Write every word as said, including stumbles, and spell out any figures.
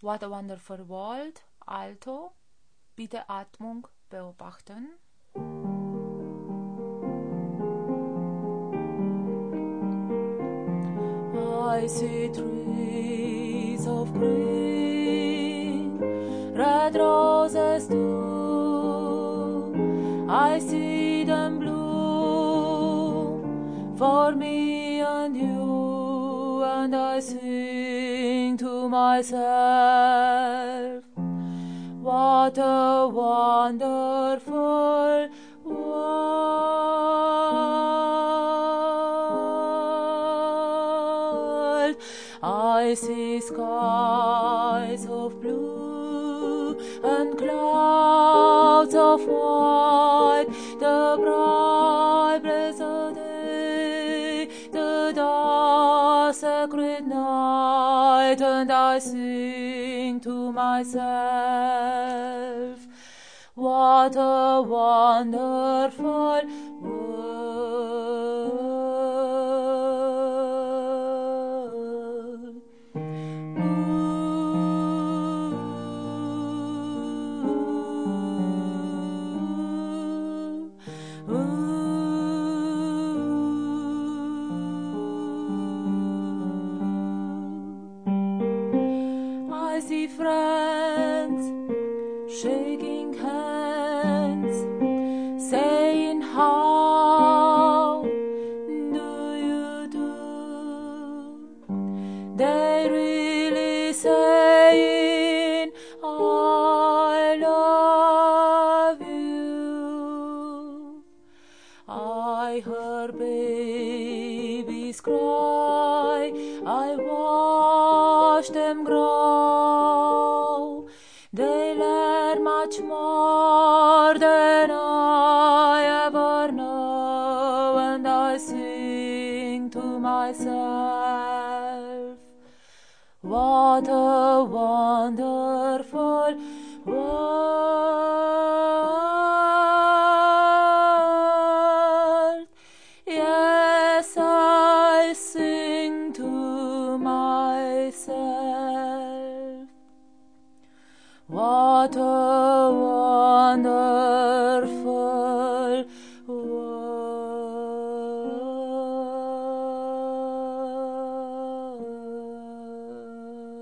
What a Wonderful World, Alto. Bitte Atmung beobachten. I see trees of green, red roses too. I see them bloom for me and you, and I sing to myself, what a wonderful world. I see skies of blue and clouds of white, the bright blessed day, the dark sacred night, and I sing to myself, what a wonderful world. Ooh, ooh. I see friends shaking hands, saying how do you do? They really saying I love you. I heard babies cry, I watched them grow. They learn much more than I ever know, and I sing to myself, what a wonderful world. Yes, I sing to myself, what a wonder.